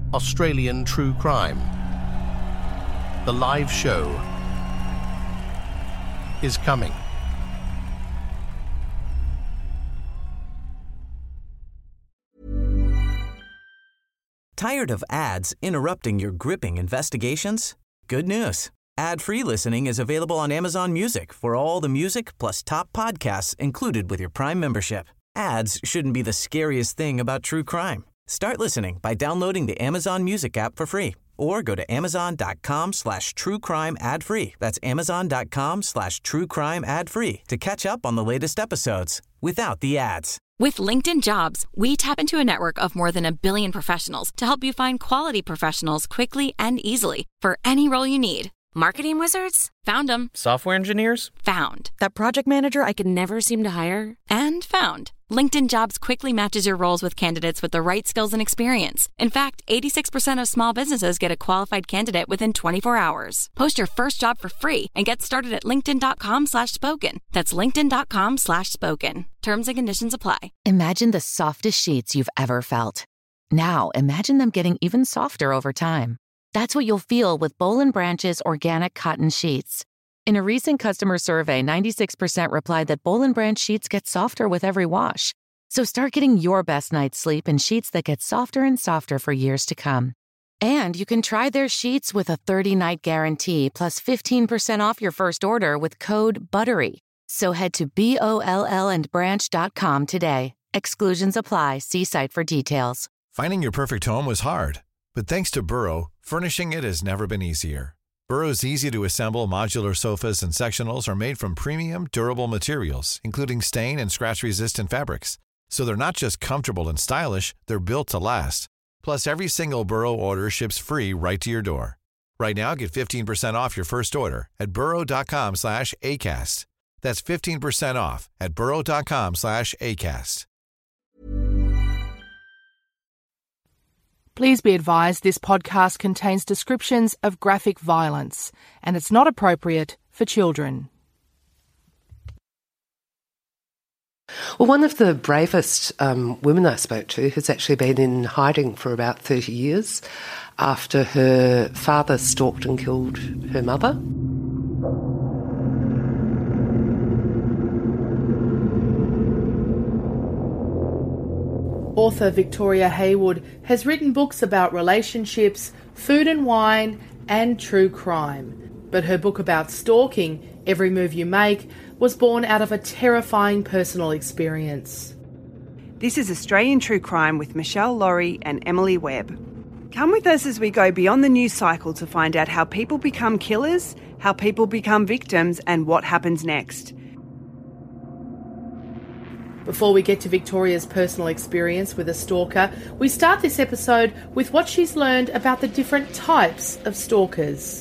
Australian True Crime. The live show is coming. Tired of ads interrupting your gripping investigations? Good news. Ad-free listening is available on Amazon Music for all the music plus top podcasts included with your Prime membership. Ads shouldn't be the scariest thing about true crime. Start listening by downloading the Amazon Music app for free or go to amazon.com/truecrime ad-free. That's amazon.com/truecrime ad-free to catch up on the latest episodes without the ads. With LinkedIn Jobs, we tap into a network of more than 1 billion professionals to help you find quality professionals quickly and easily for any role you need. Marketing wizards? Found them. Software engineers? Found. That project manager I could never seem to hire? And found. LinkedIn Jobs quickly matches your roles with candidates with the right skills and experience. In fact, 86% of small businesses get a qualified candidate within 24 hours. Post your first job for free and get started at linkedin.com/spoken. That's linkedin.com/spoken. Terms and conditions apply. Imagine the softest sheets you've ever felt. Now, imagine them getting even softer over time. That's what you'll feel with Boll & Branch's organic cotton sheets. In a recent customer survey, 96% replied that Boll & Branch sheets get softer with every wash. So start getting your best night's sleep in sheets that get softer and softer for years to come. And you can try their sheets with a 30-night guarantee plus 15% off your first order with code BUTTERY. So head to BOLLandbranch.com today. Exclusions apply. See site for details. Finding your perfect home was hard, but thanks to Burrow, furnishing it has never been easier. Burrow's easy-to-assemble modular sofas and sectionals are made from premium, durable materials, including stain and scratch-resistant fabrics. So they're not just comfortable and stylish, they're built to last. Plus, every single Burrow order ships free right to your door. Right now, get 15% off your first order at burrow.com/ACAST. That's 15% off at burrow.com/ACAST. Please be advised this podcast contains descriptions of graphic violence and it's not appropriate for children. Well, one of the bravest women I spoke to has actually been in hiding for about 30 years after her father stalked and killed her mother. Author Victoria Haywood has written books about relationships, food and wine, and true crime. But her book about stalking, Every Move You Make, was born out of a terrifying personal experience. This is Australian True Crime with Michelle Laurie and Emily Webb. Come with us as we go beyond the news cycle to find out how people become killers, how people become victims, and what happens next. Before we get to Victoria's personal experience with a stalker, we start this episode with what she's learned about the different types of stalkers.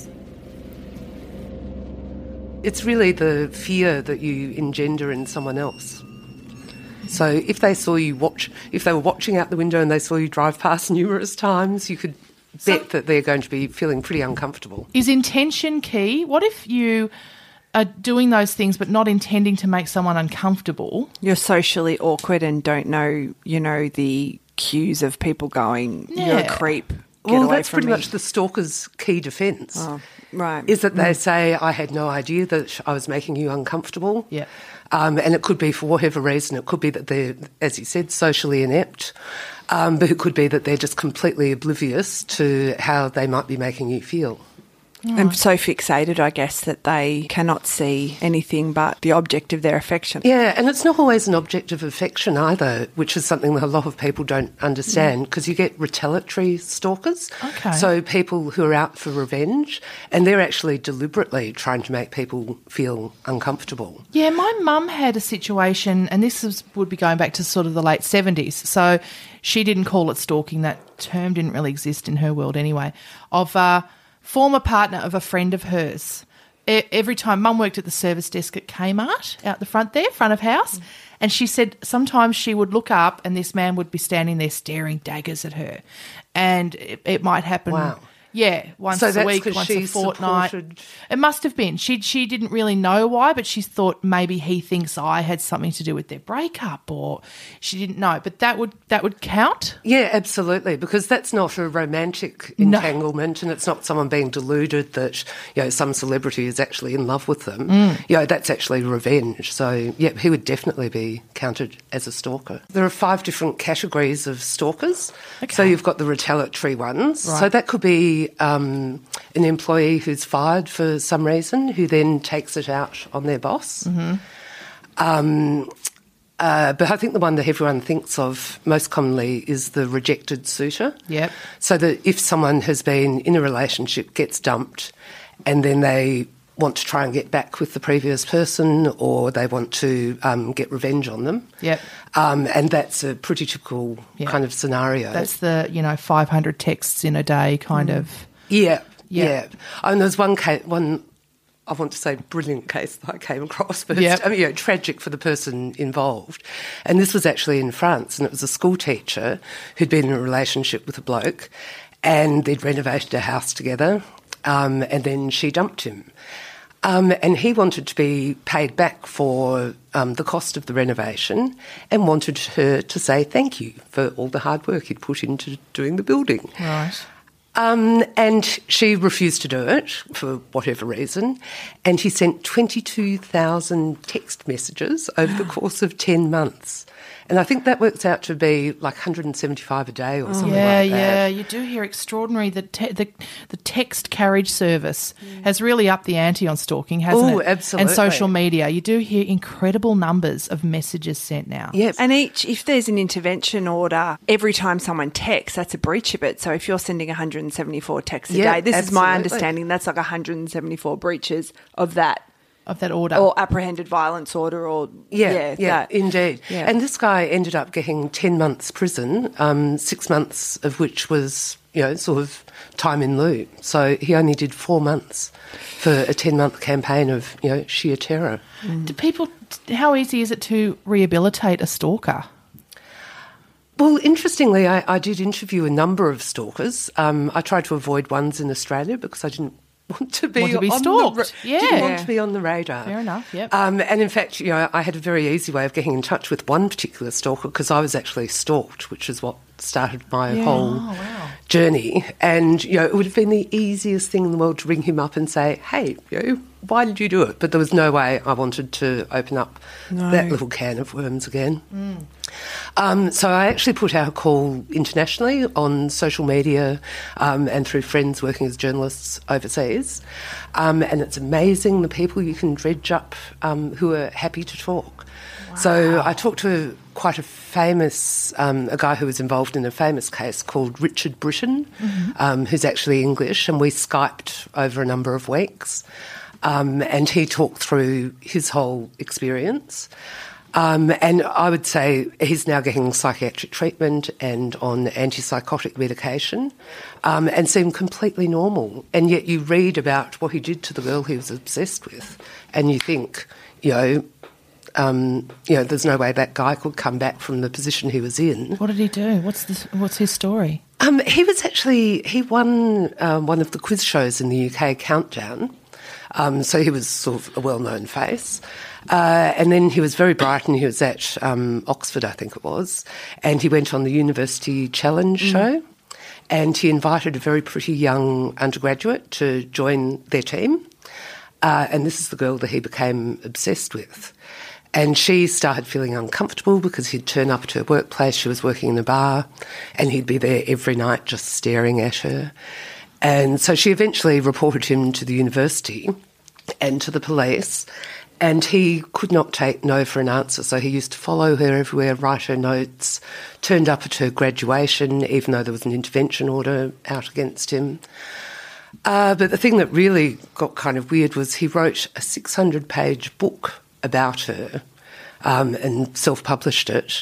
It's really the fear that you engender in someone else. So if they saw you if they were watching out the window and they saw you drive past numerous times, you could bet that they're going to be feeling pretty uncomfortable. Is intention key? What if you are doing those things but not intending to make someone uncomfortable? You're socially awkward and don't know, the cues of people going, you're a creep. Well, that's pretty much the stalker's key defence. Oh, right. Is that they say, I had no idea that I was making you uncomfortable. Yeah. And it could be for whatever reason. It could be that they're, as you said, socially inept. But it could be that they're just completely oblivious to how they might be making you feel. And so fixated, I guess, that they cannot see anything but the object of their affection. Yeah, and it's not always an object of affection either, which is something that a lot of people don't understand, because you get retaliatory stalkers. Okay. So people who are out for revenge, and they're actually deliberately trying to make people feel uncomfortable. Yeah, my mum had a situation, and would be going back to sort of the late 70s, so she didn't call it stalking. That term didn't really exist in her world anyway, of former partner of a friend of hers. Every time, Mum worked at the service desk at Kmart out the front there, front of house, and she said sometimes she would look up and this man would be standing there staring daggers at her. And it might happen. Wow. Yeah, once So a that's week, 'cause once she a fortnight. supported- It must have been. She didn't really know why, but she thought maybe he thinks I had something to do with their breakup, or she didn't know. But that would count. Yeah, absolutely, because that's not a romantic entanglement, and it's not someone being deluded that, you know, some celebrity is actually in love with them. You know, that's actually revenge. So, yeah, he would definitely be counted as a stalker. There are 5 different categories of stalkers. Okay. So you've got the retaliatory ones. Right. So that could be an employee who's fired for some reason, who then takes it out on their boss. But I think the one that everyone thinks of most commonly is the rejected suitor. Yep. So that if someone has been in a relationship, gets dumped, and then they want to try and get back with the previous person, or they want to get revenge on them. Yep. And that's a pretty typical kind of scenario. That's the 500 texts in a day kind of. Yeah. Yeah. And there's one I want to say brilliant case that I came across, but Yep. it's tragic for the person involved. And this was actually in France, and it was a school teacher who'd been in a relationship with a bloke, and they'd renovated a house together, and then she dumped him. And he wanted to be paid back for the cost of the renovation, and wanted her to say thank you for all the hard work he'd put into doing the building. Right. And she refused to do it for whatever reason, and he sent 22,000 text messages over the course of 10 months. And I think that works out to be like 175 a day or something like that. Yeah, you do hear extraordinary. The text carriage service has really upped the ante on stalking, hasn't Oh, it? absolutely. And social media. You do hear incredible numbers of messages sent now. Yep. And if there's an intervention order, every time someone texts, that's a breach of it. So if you're sending 174 texts a Yeah, day, this is my absolutely. understanding, that's like 174 breaches of that. Of that order. Or apprehended violence order, or Yeah, that. indeed. Yeah. And this guy ended up getting 10 months prison, 6 months of which was, sort of time in lieu. So he only did 4 months for a 10-month campaign of, sheer terror. How easy is it to rehabilitate a stalker? Well, interestingly, I did interview a number of stalkers. I tried to avoid ones in Australia because I didn't want to be stalked. Didn't want to be on the radar. Fair enough, yep. And in fact, I had a very easy way of getting in touch with one particular stalker because I was actually stalked, which is what started my whole journey. And, it would have been the easiest thing in the world to ring him up and say, hey, why did you do it? But there was no way I wanted to open up that little can of worms again. So I actually put out a call internationally on social media and through friends working as journalists overseas. And it's amazing the people you can dredge up who are happy to talk. Wow. So I talked to quite a famous, a guy who was involved in a famous case called Richard Britton, who's actually English, and we Skyped over a number of weeks. And he talked through his whole experience. And I would say he's now getting psychiatric treatment and on antipsychotic medication and seemed completely normal. And yet you read about what he did to the girl he was obsessed with and you think, there's no way that guy could come back from the position he was in. What did he do? What's his story? He won one of the quiz shows in the UK, Countdown. So he was sort of a well-known face. And then he was very bright and he was at Oxford, I think it was, and he went on the University Challenge show and he invited a very pretty young undergraduate to join their team. And this is the girl that he became obsessed with. And she started feeling uncomfortable because he'd turn up at her workplace. She was working in a bar and he'd be there every night just staring at her. And so she eventually reported him to the university and to the police, and he could not take no for an answer. So he used to follow her everywhere, write her notes, turned up at her graduation, even though there was an intervention order out against him. But the thing that really got kind of weird was he wrote a 600-page book about her and self-published it.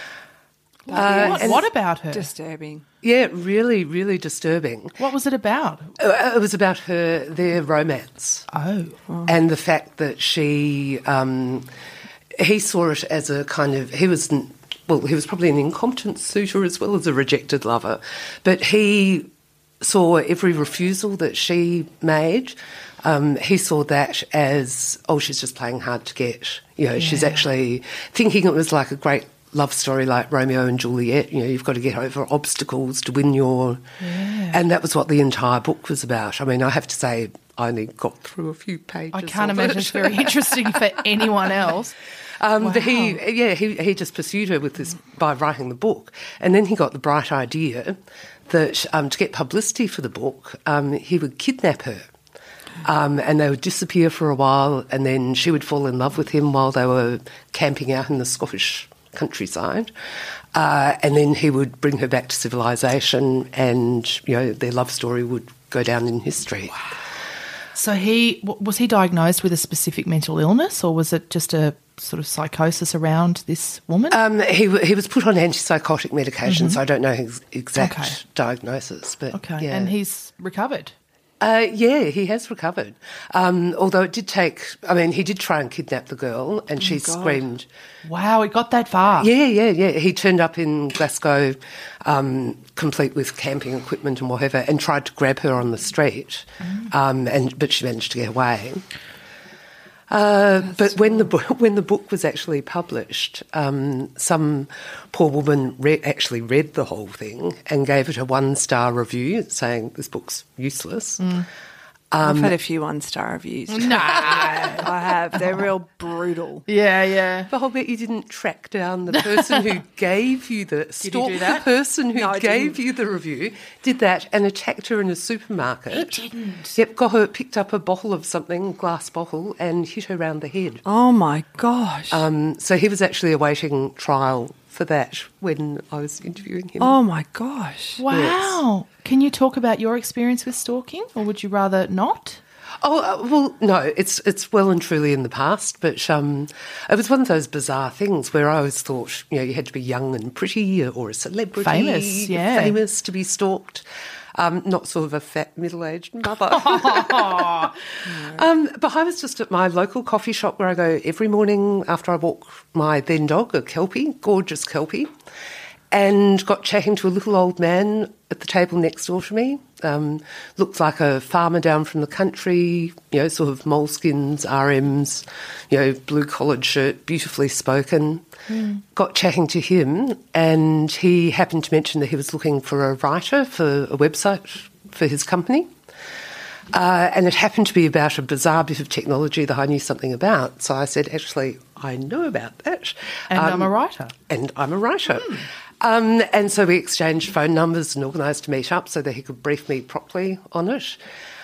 What about her? Disturbing. Yeah, really, really disturbing. What was it about? It was about their romance. Oh. And the fact that he saw it as a kind of, he was probably an incompetent suitor as well as a rejected lover, but he saw every refusal that she made. He saw that as, she's just playing hard to get. She's actually thinking it was like a great love story like Romeo and Juliet. You've got to get over obstacles to win your... Yeah. And that was what the entire book was about. I mean, I have to say, I only got through a few pages. I can't imagine it's very interesting for anyone else. Wow. But he just pursued her with this by writing the book. And then he got the bright idea that to get publicity for the book, he would kidnap her. And they would disappear for a while, and then she would fall in love with him while they were camping out in the Scottish countryside. And then he would bring her back to civilization, and, their love story would go down in history. Wow. So was he diagnosed with a specific mental illness, or was it just a sort of psychosis around this woman? He was put on antipsychotic medication, so I don't know his exact diagnosis. But yeah. And he's recovered? He has recovered. Although it did take... I mean, he did try and kidnap the girl, and she screamed. Wow, it got that far? Yeah. He turned up in Glasgow, complete with camping equipment and whatever, and tried to grab her on the street, but she managed to get away. But when the book was actually published, some poor woman actually read the whole thing and gave it a 1-star review saying this book's useless. I've had a few 1-star reviews. No. I have. They're real brutal. Yeah. But I'll bet you didn't track down the person who gave you the... Did you do that? The person who gave you the review, did that and attacked her in a supermarket. He didn't. Yep, picked up a bottle of something, glass bottle, and hit her round the head. Oh, my gosh. So he was actually awaiting trial for that when I was interviewing him. Oh, my gosh. Wow. Yes. Can you talk about your experience with stalking, or would you rather not? Well, no, it's well and truly in the past, but it was one of those bizarre things where I always thought, you had to be young and pretty or a celebrity. Famous to be stalked. Not sort of a fat middle-aged mother. But I was just at my local coffee shop where I go every morning after I walk my then dog, a Kelpie, gorgeous Kelpie, and got chatting to a little old man at the table next door to me. Looked like a farmer down from the country, sort of moleskins, RMs, blue-collared shirt, beautifully spoken. Got chatting to him, and he happened to mention that he was looking for a writer for a website for his company. And it happened to be about a bizarre bit of technology that I knew something about. So I said, actually, I know about that. And I'm a writer. And so we exchanged phone numbers and organised to meet up so that he could brief me properly on it.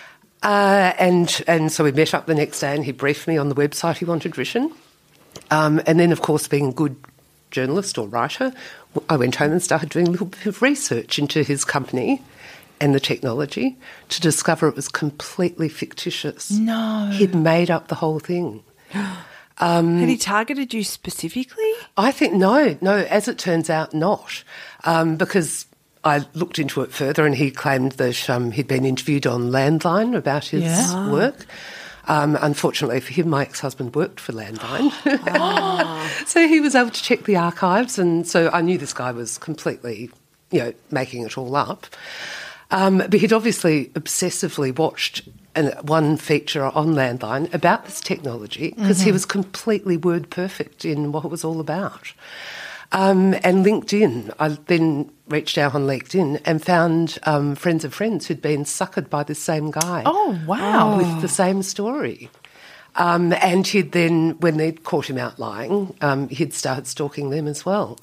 And so we met up the next day and he briefed me on the website he wanted written. And then, of course, being a good journalist or writer, I went home and started doing a little bit of research into his company and the technology to discover it was completely fictitious. No. He'd made up the whole thing. Had he targeted you specifically? I think no, as it turns out, not. Because I looked into it further and he claimed that he'd been interviewed on Landline about his work. Unfortunately for him, my ex-husband worked for Landline. So he was able to check the archives, and so I knew this guy was completely, making it all up. But he'd obviously obsessively watched one feature on Landline about this technology because he was completely word perfect in what it was all about. And LinkedIn, I then reached out on LinkedIn and found friends of friends who'd been suckered by this same guy. Oh, wow. With the same story. And he'd then, when they'd caught him out lying, he'd started stalking them as well.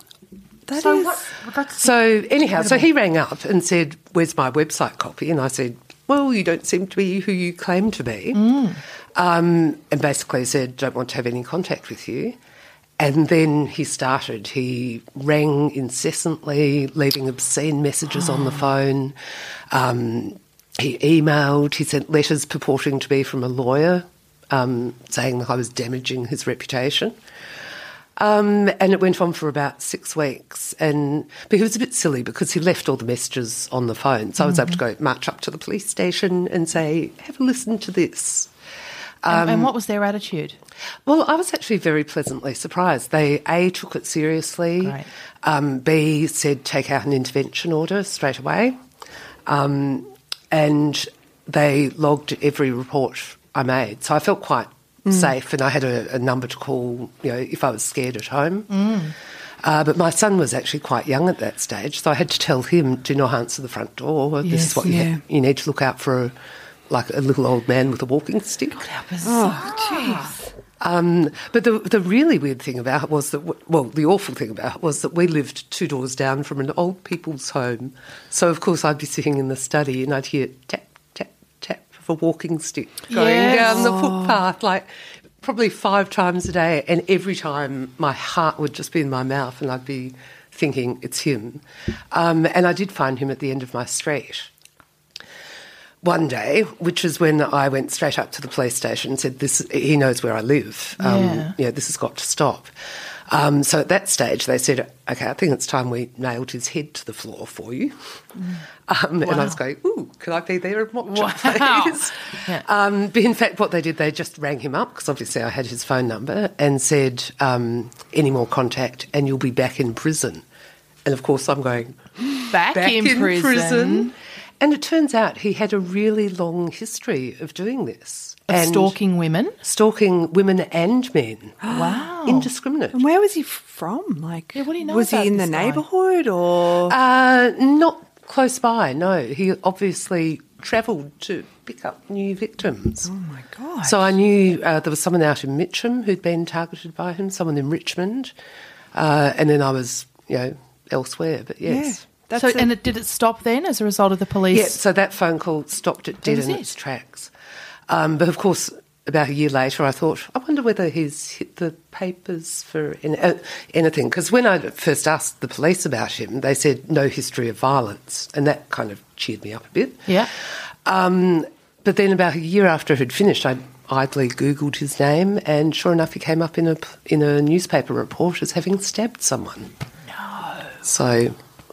So anyhow, so he rang up and said, where's my website copy? And I said, well, you don't seem to be who you claim to be. And basically said, don't want to have any contact with you. And then he rang incessantly, leaving obscene messages on the phone. He emailed, he sent letters purporting to be from a lawyer, saying that I was damaging his reputation. And it went on for about 6 weeks. But he was a bit silly because he left all the messages on the phone. So I was able to go march up to the police station and say, have a listen to this. And what was their attitude? Well, I was actually very pleasantly surprised. They, A, took it seriously. Right. B, said take out an intervention order straight away. and they logged every report I made. So I felt quite safe, and I had a number to call, if I was scared at home. But my son was actually quite young at that stage, so I had to tell him, do not answer the front door. This is what you need to look out for, like a little old man with a walking stick. Oh, jeez. But the really weird thing about it was that, the awful thing about it was that we lived 2 doors down from an old people's home. So, of course, I'd be sitting in the study and I'd hear tap, tap, tap of a walking stick going down the footpath, like probably 5 times a day. And every time my heart would just be in my mouth and I'd be thinking, it's him. And I did find him at the end of my street one day, which is when I went straight up to the police station and said, he knows where I live. This has got to stop. So at that stage they said, okay, I think it's time we nailed his head to the floor for you. And I was going, ooh, could I be there and watch it, please? But in fact what they did, they just rang him up, because obviously I had his phone number, and said, any more contact and you'll be back in prison. And of course I'm going, Back in prison? And it turns out he had a really long history of doing this. Of stalking women? Stalking women and men. Wow. Indiscriminate. And where was he from? Like, what do you know was about he in the this guy? neighbourhood or? Not close by, no. He obviously travelled to pick up new victims. Oh, my God. So I knew there was someone out in Mitcham who'd been targeted by him, someone in Richmond, and then I was, elsewhere, but yes. Yeah. Did it stop then as a result of the police? Yeah, so that phone call stopped it dead in its tracks. But of course, about a year later, I thought, I wonder whether he's hit the papers for anything. Because when I first asked the police about him, they said no history of violence, and that kind of cheered me up a bit. Yeah. But then about a year after it had finished, I idly Googled his name, and sure enough, he came up in a newspaper report as having stabbed someone. No. So...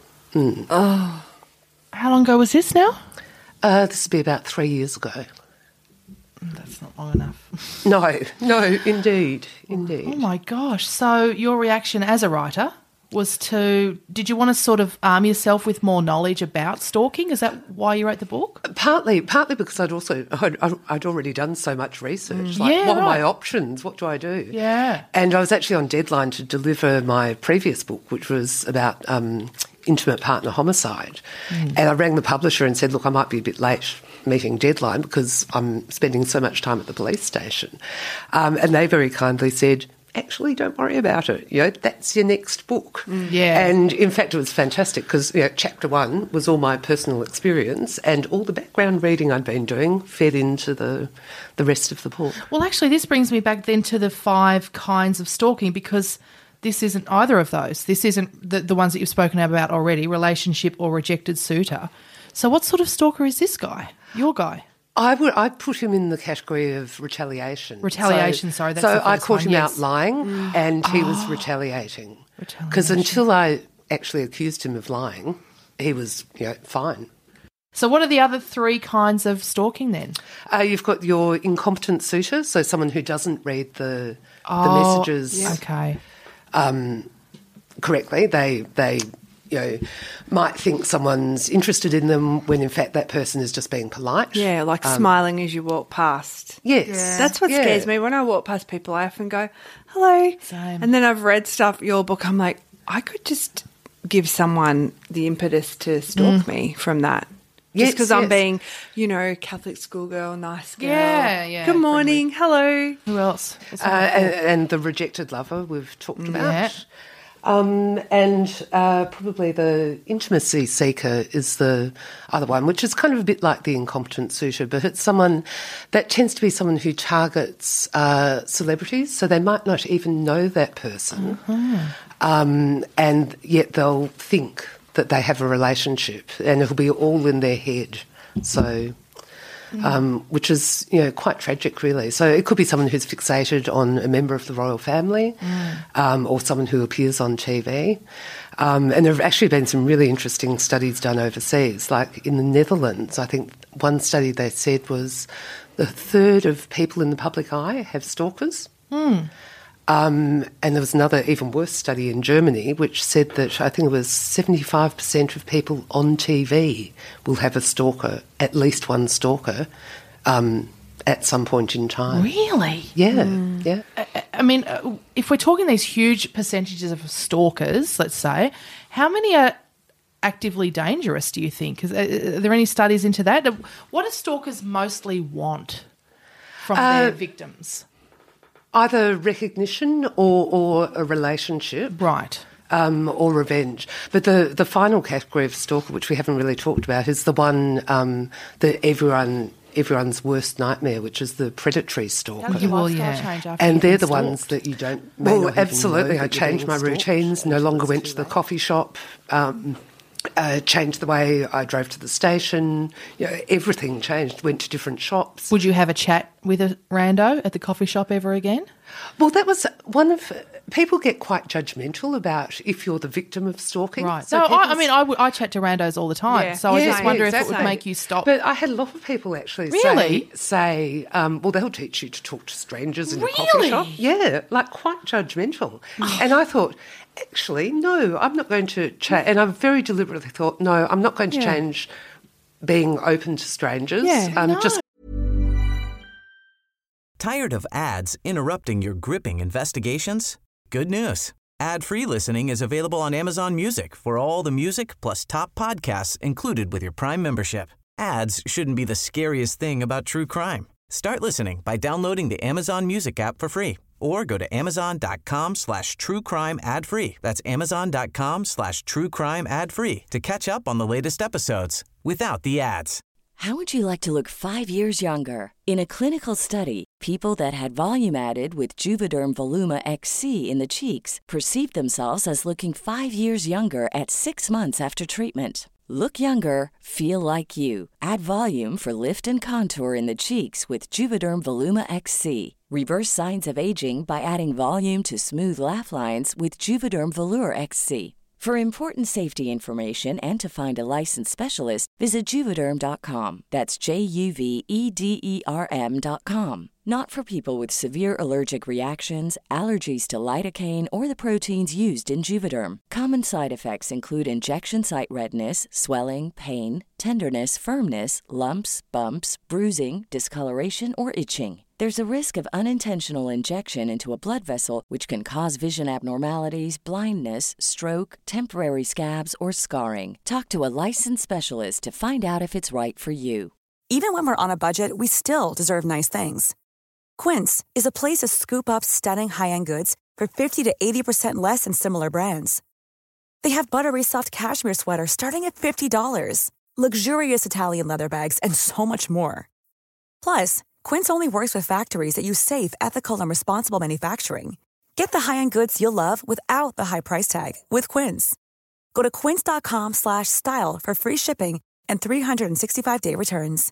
Oh. How long ago was this now? This would be about 3 years ago. That's not long enough. No, indeed. Oh, my gosh. So your reaction as a writer was did you want to sort of arm yourself with more knowledge about stalking? Is that why you wrote the book? Partly because I'd already done so much research. What are my options? What do I do? Yeah. And I was actually on deadline to deliver my previous book, which was about intimate partner homicide. And I rang the publisher and said, look, I might be a bit late meeting deadline because I'm spending so much time at the police station. And they very kindly said, actually, don't worry about it. That's your next book. Yeah. And in fact, it was fantastic because, chapter 1 was all my personal experience, and all the background reading I'd been doing fed into the rest of the book. Well, actually, this brings me back then to the 5 kinds of stalking, because this isn't either of those. This isn't the ones that you've spoken about already, relationship or rejected suitor. So what sort of stalker is this guy, your guy? I'd put him in the category of retaliation. Retaliation, sorry. That's the first I caught one, him yes. out lying, and he was retaliating. Because until I actually accused him of lying, he was, fine. So what are the other 3 kinds of stalking then? You've got your incompetent suitor, so someone who doesn't read the messages correctly. They might think someone's interested in them when in fact that person is just being polite. Yeah, like smiling as you walk past. Yes. Yeah. That's what scares me. When I walk past people, I often go, hello. Same. And then I've read your book, I'm like, I could just give someone the impetus to stalk me from that. Just because I'm being, Catholic schoolgirl, nice girl. Yeah. Good morning, hello. Who else? And the rejected lover we've talked about. Yeah. And probably the intimacy seeker is the other one, which is kind of a bit like the incompetent suitor, but it's someone that tends to be someone who targets celebrities, so they might not even know that person, and yet they'll think that they have a relationship, and it'll be all in their head. So... which is, quite tragic, really. So it could be someone who's fixated on a member of the royal family or someone who appears on TV. And there have actually been some really interesting studies done overseas. Like in the Netherlands, I think one study they said was 1/3 of people in the public eye have stalkers. And there was another even worse study in Germany which said that I think it was 75% of people on TV will have a stalker, at least one stalker, at some point in time. Really? Yeah, yeah. I mean, if we're talking these huge percentages of stalkers, let's say, how many are actively dangerous, do you think? Are there any studies into that? What do stalkers mostly want from their victims? Either recognition or a relationship. Right. Or revenge. But the final category of stalker, which we haven't really talked about, is the one that everyone's worst nightmare, which is the predatory stalker. And they're the ones that you don't... absolutely. I changed my routines, no longer went to the coffee shop, changed the way I drove to the station. Everything changed, went to different shops. Would you have a chat with a rando at the coffee shop ever again? Well, that was one of... People get quite judgmental about if you're the victim of stalking. Right. So I chat to randos all the time, so I just wonder if it would make you stop. But I had a lot of people actually say well, they'll teach you to talk to strangers in a coffee shop. Yeah, like quite judgmental. And I thought, actually, no, I'm not going to change. And I very deliberately thought, no, I'm not going to change being open to strangers. Just Tired of ads interrupting your gripping investigations? Good news. Ad-free listening is available on Amazon Music for all the music plus top podcasts included with your Prime membership. Ads shouldn't be the scariest thing about true crime. Start listening by downloading the Amazon Music app for free or go to amazon.com/truecrime ad-free. That's amazon.com/truecrime ad-free to catch up on the latest episodes without the ads. How would you like to look 5 years younger? In a clinical study, people that had volume added with Juvederm Voluma XC in the cheeks perceived themselves as looking 5 years younger at 6 months after treatment. Look younger, feel like you. Add volume for lift and contour in the cheeks with Juvederm Voluma XC. Reverse signs of aging by adding volume to smooth laugh lines with Juvederm Volure XC. For important safety information and to find a licensed specialist, visit Juvederm.com. That's JUVEDERM.com. Not for people with severe allergic reactions, allergies to lidocaine, or the proteins used in Juvederm. Common side effects include injection site redness, swelling, pain, tenderness, firmness, lumps, bumps, bruising, discoloration, or itching. There's a risk of unintentional injection into a blood vessel, which can cause vision abnormalities, blindness, stroke, temporary scabs, or scarring. Talk to a licensed specialist to find out if it's right for you. Even when we're on a budget, we still deserve nice things. Quince is a place to scoop up stunning high-end goods for 50 to 80% less than similar brands. They have buttery soft cashmere sweaters starting at $50, luxurious Italian leather bags, and so much more. Plus, Quince only works with factories that use safe, ethical, and responsible manufacturing. Get the high-end goods you'll love without the high price tag with Quince. Go to quince.com/style for free shipping and 365-day returns.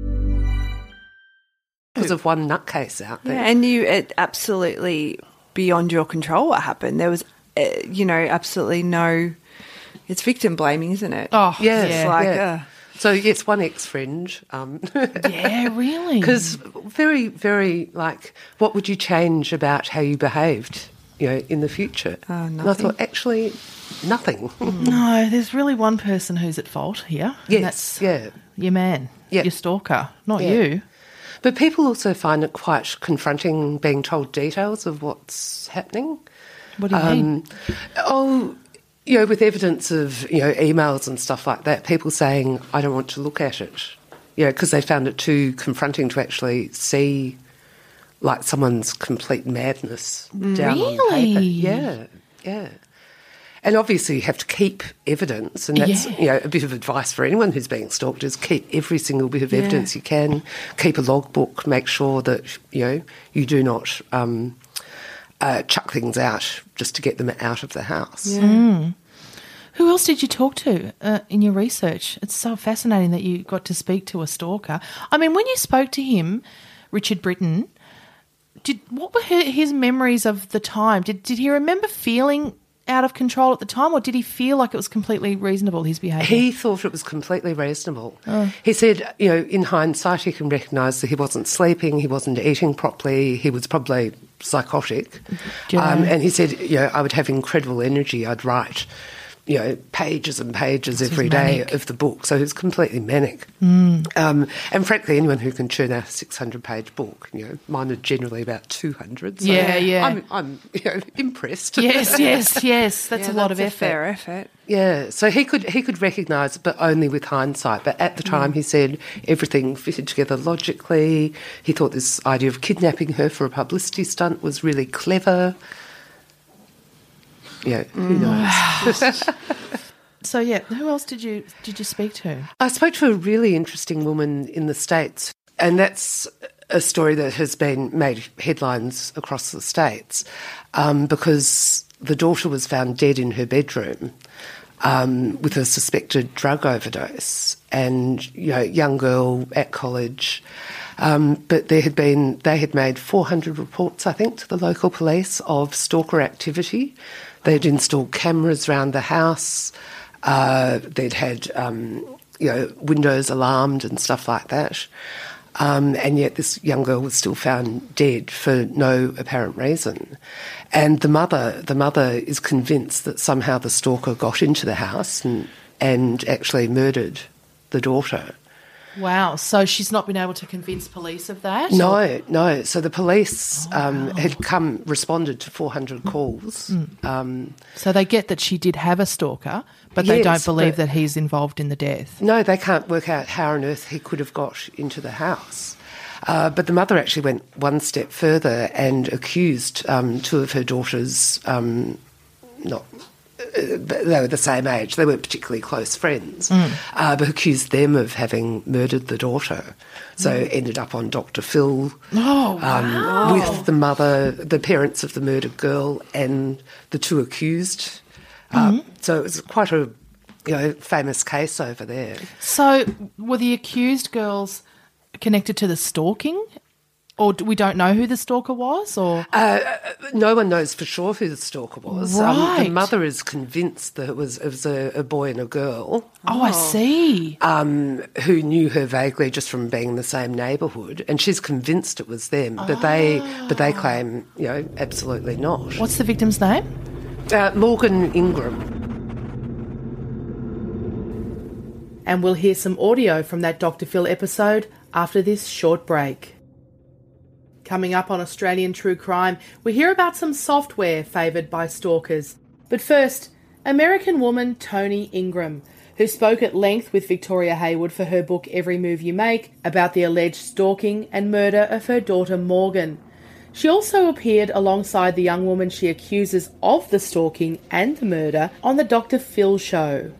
Because of one nutcase out there. Yeah, and it absolutely beyond your control what happened. There was, absolutely no... It's victim blaming, isn't it? Oh, yes. So, yes, one ex-friend. Yeah, really? Because very, very, what would you change about how you behaved, in the future? Nothing. And I thought, actually, nothing. No, there's really one person who's at fault here. Yes, and that's your man, your stalker, not you. But people also find it quite confronting being told details of what's happening. What do you mean? With evidence of, emails and stuff like that, people saying, I don't want to look at it, because they found it too confronting to actually see, someone's complete madness down on paper. Yeah. And obviously you have to keep evidence, and that's, a bit of advice for anyone who's being stalked is keep every single bit of evidence you can, keep a logbook, make sure that, you do not chuck things out just to get them out of the house. Yeah. Mm. Who else did you talk to in your research? It's so fascinating that you got to speak to a stalker. I mean, when you spoke to him, Richard Britton, what were his memories of the time? Did he remember feeling out of control at the time, or did he feel like it was completely reasonable, his behaviour? He thought it was completely reasonable. Oh. He said, in hindsight, he can recognise that he wasn't sleeping, he wasn't eating properly, he was probably psychotic. Yeah. And he said, I would have incredible energy. I'd write, pages and pages every day of the book. So he was completely manic. And frankly, anyone who can churn out a 600-page book, mine are generally about 200. So I'm impressed. Yes. That's a lot of effort. Fair effort. Yeah, so he could recognise it, but only with hindsight. But at the time, he said everything fitted together logically. He thought this idea of kidnapping her for a publicity stunt was really clever. Yeah, who knows? So, who else did you speak to? I spoke to a really interesting woman in the States, and that's a story that has been made headlines across the States because the daughter was found dead in her bedroom with a suspected drug overdose, and young girl at college. But they had made 400 reports, I think, to the local police of stalker activity. They'd installed cameras around the house. They'd had windows alarmed and stuff like that. And yet this young girl was still found dead for no apparent reason. And the mother is convinced that somehow the stalker got into the house and actually murdered the daughter. Wow, so she's not been able to convince police of that? No. So the police had responded to 400 calls. So they get that she did have a stalker, but they don't believe that he's involved in the death. No, they can't work out how on earth he could have got into the house. But the mother actually went one step further and accused two of her daughters, they were the same age, they weren't particularly close friends, but accused them of having murdered the daughter. So ended up on Dr. Phil with the mother, the parents of the murdered girl, and the two accused. So it was quite a famous case over there. So were the accused girls connected to the stalking? Or we don't know who the stalker was? Or no one knows for sure who the stalker was. Right. The mother is convinced that it was a boy and a girl. Oh, I see. Who knew her vaguely just from being in the same neighbourhood, and she's convinced it was them. But they claim, absolutely not. What's the victim's name? Morgan Ingram. And we'll hear some audio from that Dr. Phil episode after this short break. Coming up on Australian True Crime, we hear about some software favoured by stalkers. But first, American woman Toni Ingram, who spoke at length with Victoria Hayward for her book Every Move You Make about the alleged stalking and murder of her daughter Morgan. She also appeared alongside the young woman she accuses of the stalking and the murder on the Dr. Phil show.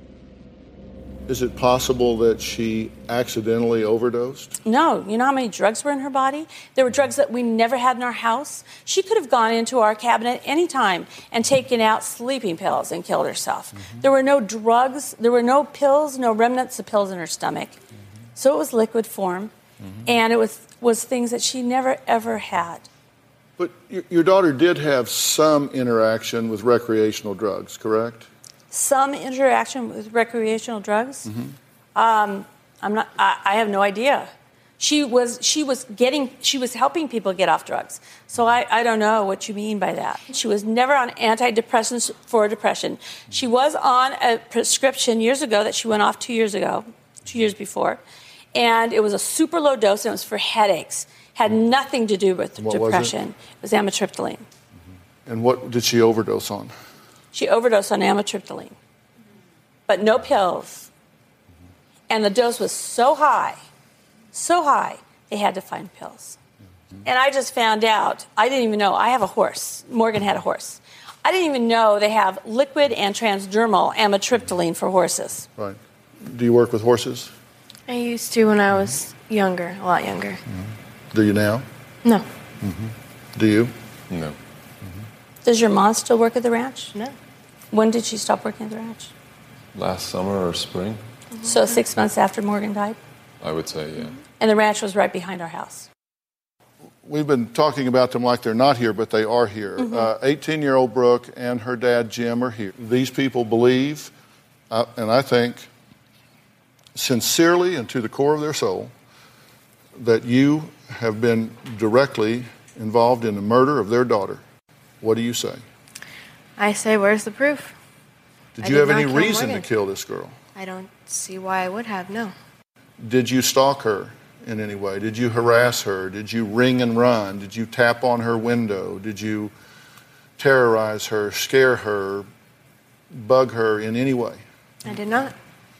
Is it possible that she accidentally overdosed? No. You know how many drugs were in her body? There were drugs that we never had in our house. She could have gone into our cabinet any time and taken out sleeping pills and killed herself. There were no drugs. There were no pills, no remnants of pills in her stomach. So it was liquid form, and it was things that she never, ever had. But your daughter did have some interaction with recreational drugs, correct? Some interaction with recreational drugs. I have no idea. She was helping people get off drugs. So I don't know what you mean by that. She was never on antidepressants for depression. She was on a prescription years ago that she went off 2 years before, and it was a super low dose, and it was for headaches. Had nothing to do with depression. It was amitriptyline. And what did she overdose on? She overdosed on amitriptyline, but no pills. And the dose was so high, they had to find pills. And I just found out, I didn't even know, I have a horse. Morgan had a horse. I didn't even know they have liquid and transdermal amitriptyline for horses. Right. Do you work with horses? I used to when I was younger, a lot younger. Do you now? No. Do you? No. Does your mom still work at the ranch? No. When did she stop working at the ranch? Last summer or spring? So 6 months after Morgan died? I would say, yeah. And the ranch was right behind our house. We've been talking about them like they're not here, but they are here. 18-year-old Brooke and her dad, Jim, are here. These people believe, and I think sincerely and to the core of their soul, that you have been directly involved in the murder of their daughter. What do you say? I say, where's the proof? Did you have any reason to kill this girl? I don't see why I would have, no. Did you stalk her in any way? Did you harass her? Did you ring and run? Did you tap on her window? Did you terrorize her, scare her, bug her in any way? I did not.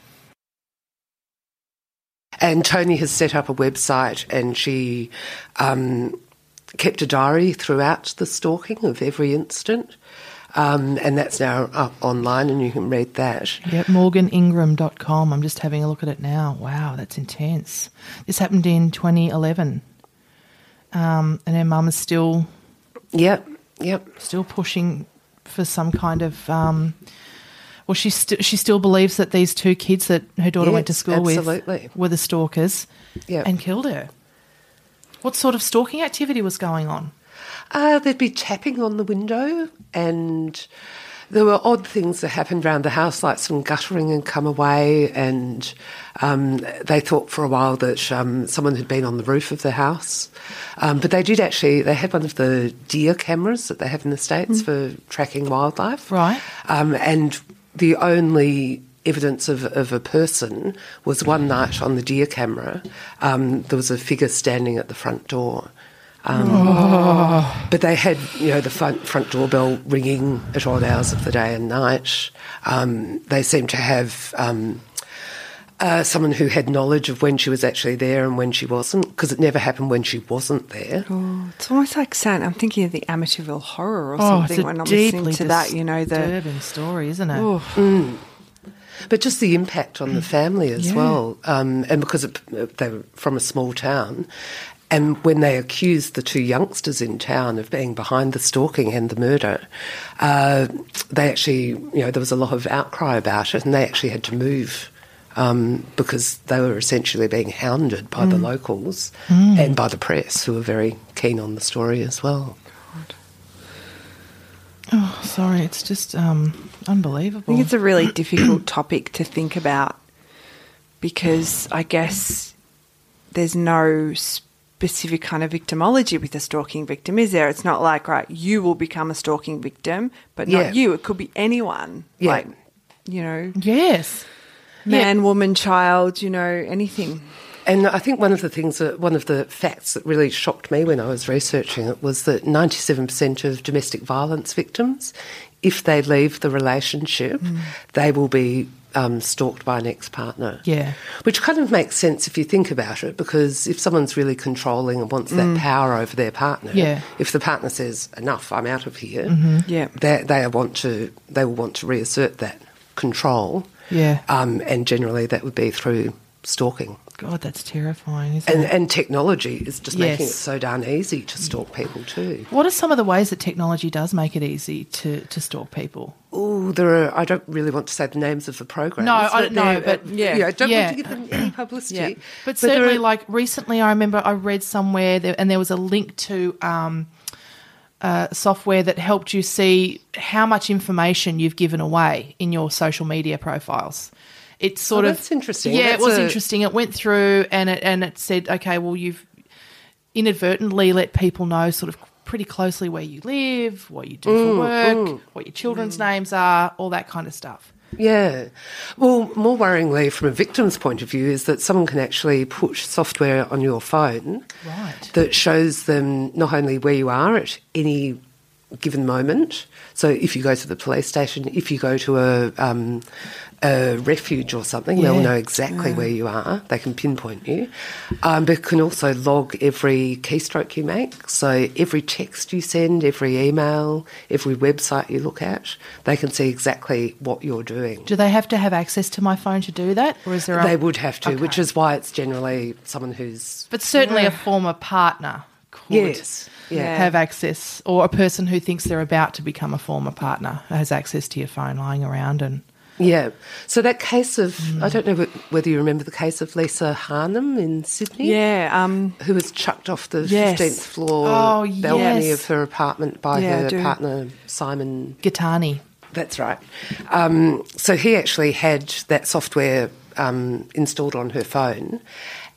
And Toni has set up a website, and she kept a diary throughout the stalking of every incident. And that's now up online, and you can read that. Yep, morganingram.com. I'm just having a look at it now. Wow, that's intense. This happened in 2011. And her mum is still... Yep. Still pushing for some kind of... well, she still believes that these two kids that her daughter went to school with were the stalkers and killed her. What sort of stalking activity was going on? There'd be tapping on the window, and there were odd things that happened around the house, like some guttering and come away, and they thought for a while that someone had been on the roof of the house. But they had one of the deer cameras that they have in the States for tracking wildlife. Right. And the only evidence of a person was one night on the deer camera. There was a figure standing at the front door. But they had, the front doorbell ringing at odd hours of the day and night. They seemed to have someone who had knowledge of when she was actually there and when she wasn't, because it never happened when she wasn't there. Oh, it's almost like saying, I'm thinking of the Amityville Horror or something when I'm listening to that. Disturbing story, isn't it? But just the impact on the family as well, and because they were from a small town. And when they accused the two youngsters in town of being behind the stalking and the murder, they actually, there was a lot of outcry about it, and they actually had to move because they were essentially being hounded by the locals and by the press, who were very keen on the story as well. God. Oh, sorry, it's just unbelievable. I think it's a really difficult topic to think about because I guess there's no specific kind of victimology with a stalking victim, is there? It's not like, right, you will become a stalking victim, but not you. It could be anyone. Yeah. Like, Yes. Man, woman, child, anything. And I think one of the facts that really shocked me when I was researching it was that 97% of domestic violence victims, if they leave the relationship, they will be stalked by an ex-partner. Yeah. Which kind of makes sense if you think about it, because if someone's really controlling and wants that power over their partner, if the partner says, enough, I'm out of here, they will want to reassert that control. Yeah. And generally that would be through stalking. God, that's terrifying, isn't it? And technology is just making it so darn easy to stalk people too. What are some of the ways that technology does make it easy to stalk people? Oh, there are. I don't really want to say the names of the programs. No, I don't know, but I don't want to give them any publicity. Yeah. But certainly, like recently, I remember I read somewhere and there was a link to software that helped you see how much information you've given away in your social media profiles. It's sort of that's interesting. Yeah, it was interesting. It went through and it said, okay, well, you've inadvertently let people know sort of pretty closely where you live, what you do for work, what your children's names are, all that kind of stuff. Yeah. Well, more worryingly from a victim's point of view is that someone can actually put software on your phone that shows them not only where you are at any given moment. So if you go to the police station, if you go to a refuge or something, they'll know exactly where you are. They can pinpoint you. But it can also log every keystroke you make. So every text you send, every email, every website you look at, they can see exactly what you're doing. Do they have to have access to my phone to do that? Or is there They would have to, which is why it's generally someone who's... But certainly a former partner could have access, or a person who thinks they're about to become a former partner has access to your phone lying around and... Yeah. So that case of, I don't know whether you remember the case of Lisa Harnham in Sydney. Yeah. Who was chucked off the 15th floor balcony of her apartment by her partner, Simon Gittani. That's right. So he actually had that software installed on her phone,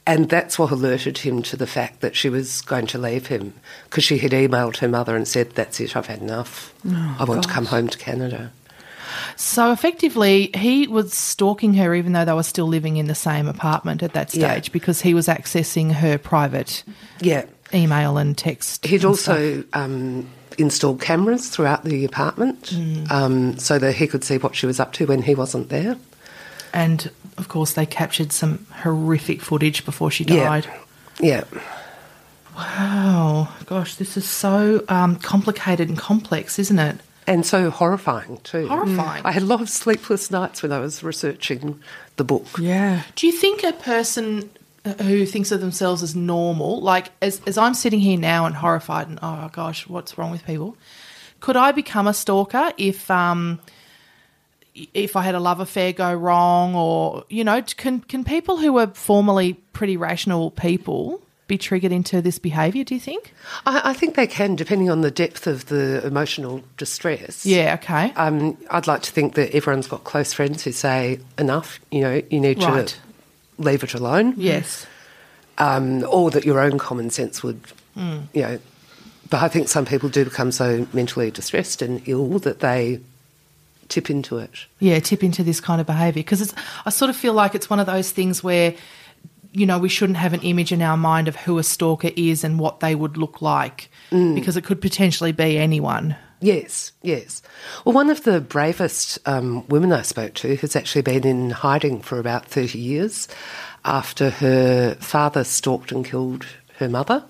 And that's what alerted him to the fact that she was going to leave him, because she had emailed her mother and said, "That's it, I've had enough. I want to come home to Canada." So effectively, he was stalking her even though they were still living in the same apartment at that stage, because he was accessing her private email and text. He'd also installed cameras throughout the apartment so that he could see what she was up to when he wasn't there. And, of course, they captured some horrific footage before she died. Yeah. Wow. Gosh, this is so complicated and complex, isn't it? And so horrifying too. Horrifying. I had a lot of sleepless nights when I was researching the book. Yeah. Do you think a person who thinks of themselves as normal, like as I'm sitting here now and horrified and, oh, gosh, what's wrong with people, could I become a stalker if I had a love affair go wrong, or, you know, can people who are formerly pretty rational people be triggered into this behaviour, do you think? I think they can, depending on the depth of the emotional distress. Yeah, okay. I'd like to think that everyone's got close friends who say, enough, you know, you need to leave it alone. Yes. Or that your own common sense would, you know. But I think some people do become so mentally distressed and ill that they tip into it. Yeah, tip into this kind of behaviour. Because I sort of feel like it's one of those things where, you know, we shouldn't have an image in our mind of who a stalker is and what they would look like, because it could potentially be anyone. Yes, yes. Well, one of the bravest women I spoke to has actually been in hiding for about 30 years after her father stalked and killed her mother.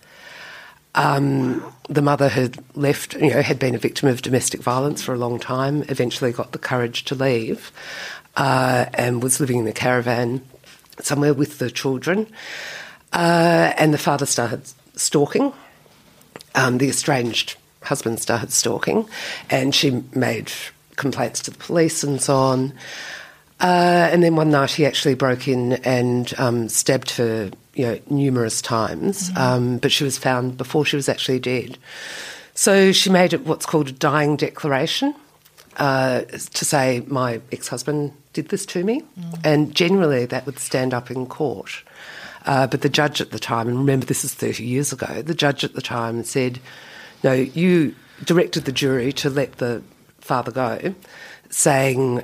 The mother had left, you know, had been a victim of domestic violence for a long time, eventually got the courage to leave and was living in a caravan somewhere with the children. And the father started stalking. The estranged husband started stalking, and she made complaints to the police and so on. And then one night he actually broke in and stabbed her, you know, numerous times, but she was found before she was actually dead. So she made it what's called a dying declaration to say, my ex-husband did this to me, and generally that would stand up in court. But the judge at the time, and remember this is 30 years ago, the judge at the time said, no, you directed the jury to let the father go, saying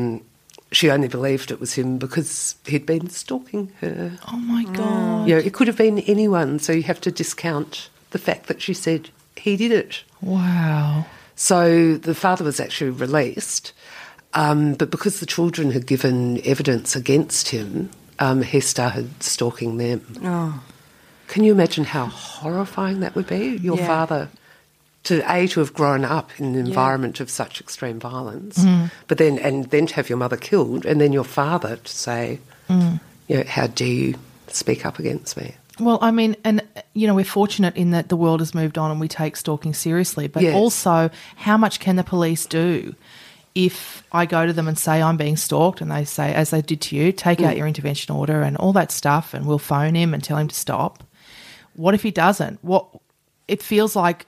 she only believed it was him because he'd been stalking her. Oh, my God. You know, it could have been anyone, so you have to discount the fact that she said he did it. Wow. So the father was actually released, but because the children had given evidence against him, he started stalking them. Oh. Can you imagine how horrifying that would be? Your father, to have grown up in an environment of such extreme violence, but then to have your mother killed, and then your father to say, you know, how dare you speak up against me? Well, I mean, and, you know, we're fortunate in that the world has moved on and we take stalking seriously, but also how much can the police do if I go to them and say I'm being stalked, and they say, as they did to you, take out your intervention order and all that stuff, and we'll phone him and tell him to stop. What if he doesn't? It feels like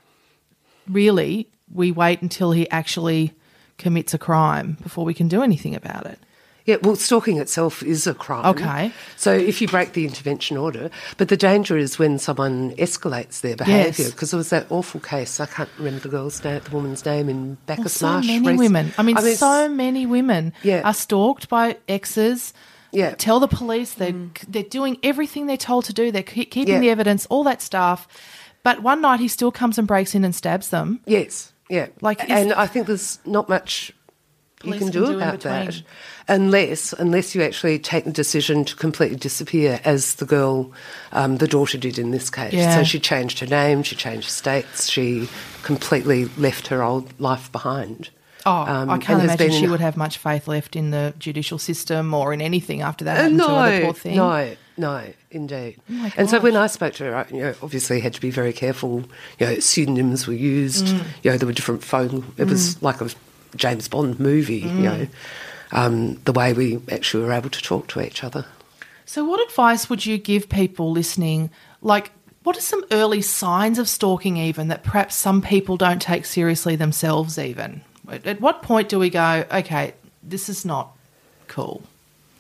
really we wait until he actually commits a crime before we can do anything about it. Yeah, well, stalking itself is a crime. Okay. So if you break the intervention order, but the danger is when someone escalates their behaviour, because there was that awful case, I can't remember the woman's name in Bacchus Marsh. So many women. I mean, so many women are stalked by exes. Yeah. Tell the police they're doing everything they're told to do. They're keeping the evidence, all that stuff. But one night he still comes and breaks in and stabs them. Yes, yeah. And I think there's not much you can do about that unless you actually take the decision to completely disappear, as the girl, the daughter did in this case. Yeah. So she changed her name, she changed states, she completely left her old life behind. Oh, I can't imagine she would have much faith left in the judicial system or in anything after that happened to her, the poor thing. No, indeed. Oh, and so when I spoke to her, you know, obviously had to be very careful. You know, pseudonyms were used. You know, there were different phone. It was like a James Bond movie. You know, the way we actually were able to talk to each other. So, what advice would you give people listening? Like, what are some early signs of stalking, even that perhaps some people don't take seriously themselves? Even at what point do we go, okay, this is not cool?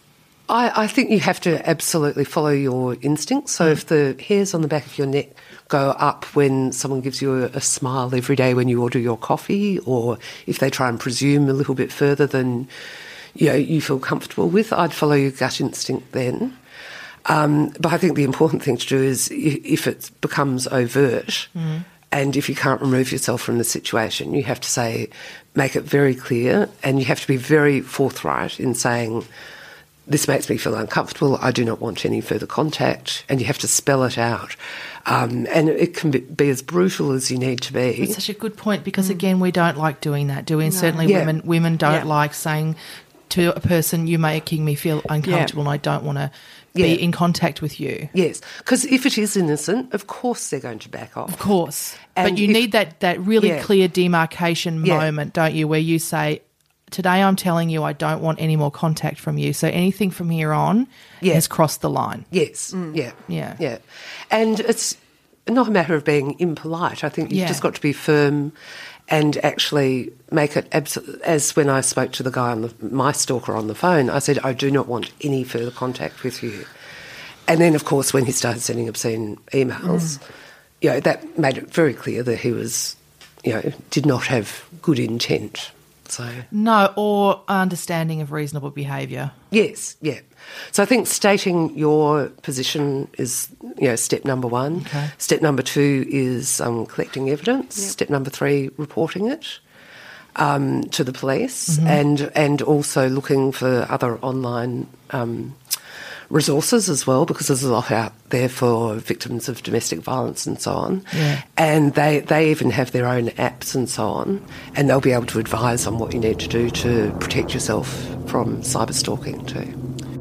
I think you have to absolutely follow your instincts. So if the hairs on the back of your neck go up when someone gives you a smile every day when you order your coffee, or if they try and presume a little bit further than you feel comfortable with, I'd follow your gut instinct then. But I think the important thing to do is if it becomes overt and if you can't remove yourself from the situation, you have to make it very clear, and you have to be very forthright in saying, this makes me feel uncomfortable, I do not want any further contact, and you have to spell it out. And it can be as brutal as you need to be. It's such a good point, because, again, we don't like doing that, do we? And certainly women don't like saying to a person, you're making me feel uncomfortable and I don't want to be in contact with you. Yes, because if it is innocent, of course they're going to back off. Of course. And but you need that really clear demarcation moment, don't you, where you say, today I'm telling you I don't want any more contact from you. So anything from here on has crossed the line. Yes, yeah. And it's not a matter of being impolite. I think you've just got to be firm and actually make it as when I spoke to the guy, my stalker on the phone, I said, I do not want any further contact with you. And then, of course, when he started sending obscene emails, that made it very clear that he was, did not have good intent. No, or understanding of reasonable behaviour. Yes, yeah. So I think stating your position is, step number one. Okay. Step number two is collecting evidence. Yep. Step number three, reporting it to the police, and also looking for other online resources as well, because there's a lot out there for victims of domestic violence and so on. Yeah. And they even have their own apps and so on, and they'll be able to advise on what you need to do to protect yourself from cyber stalking too.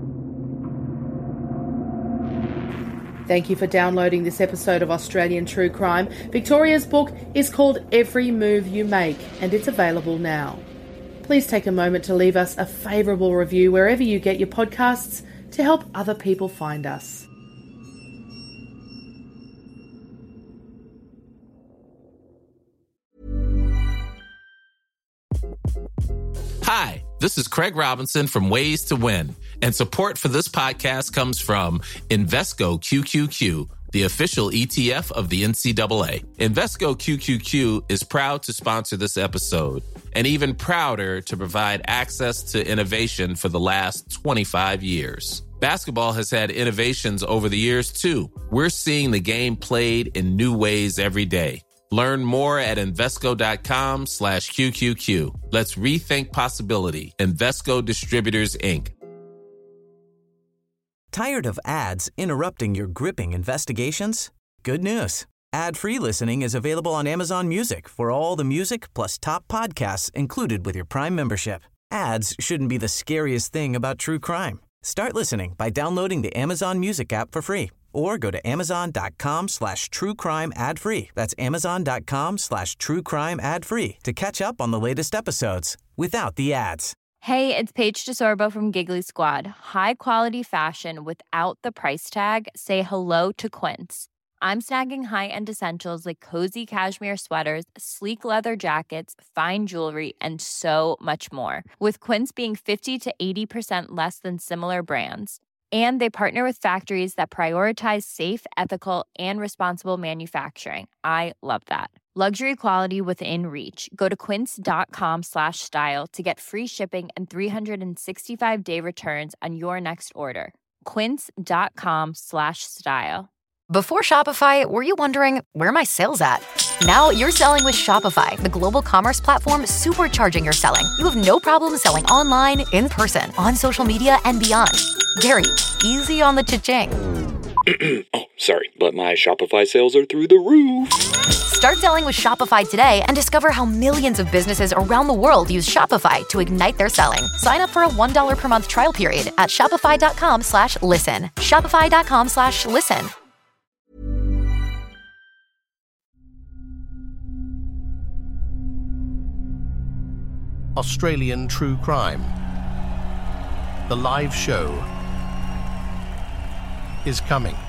Thank you for downloading this episode of Australian True Crime. Victoria's book is called Every Move You Make, and it's available now. Please take a moment to leave us a favourable review wherever you get your podcasts, to help other people find us. Hi, this is Craig Robinson from Ways to Win, and support for this podcast comes from Invesco QQQ, the official ETF of the NCAA. Invesco QQQ is proud to sponsor this episode, and even prouder to provide access to innovation for the last 25 years. Basketball has had innovations over the years, too. We're seeing the game played in new ways every day. Learn more at Invesco.com/QQQ. Let's rethink possibility. Invesco Distributors, Inc. Tired of ads interrupting your gripping investigations? Good news. Ad-free listening is available on Amazon Music for all the music plus top podcasts included with your Prime membership. Ads shouldn't be the scariest thing about true crime. Start listening by downloading the Amazon Music app for free, or go to amazon.com/truecrime ad-free. That's amazon.com/truecrime ad-free to catch up on the latest episodes without the ads. Hey, it's Paige DeSorbo from Giggly Squad. High quality fashion without the price tag. Say hello to Quince. I'm snagging high-end essentials like cozy cashmere sweaters, sleek leather jackets, fine jewelry, and so much more. With Quince being 50 to 80% less than similar brands. And they partner with factories that prioritize safe, ethical, and responsible manufacturing. I love that. Luxury quality within reach. Go to quince.com/style to get free shipping and 365-day returns on your next order. Quince.com/style. Before Shopify, were you wondering, where are my sales at? Now you're selling with Shopify, the global commerce platform supercharging your selling. You have no problem selling online, in person, on social media, and beyond. Gary, easy on the cha-ching. Oh, sorry, but my Shopify sales are through the roof. Start selling with Shopify today and discover how millions of businesses around the world use Shopify to ignite their selling. Sign up for a $1 per month trial period at shopify.com/listen. Shopify.com/listen. Australian True Crime. The live show is coming.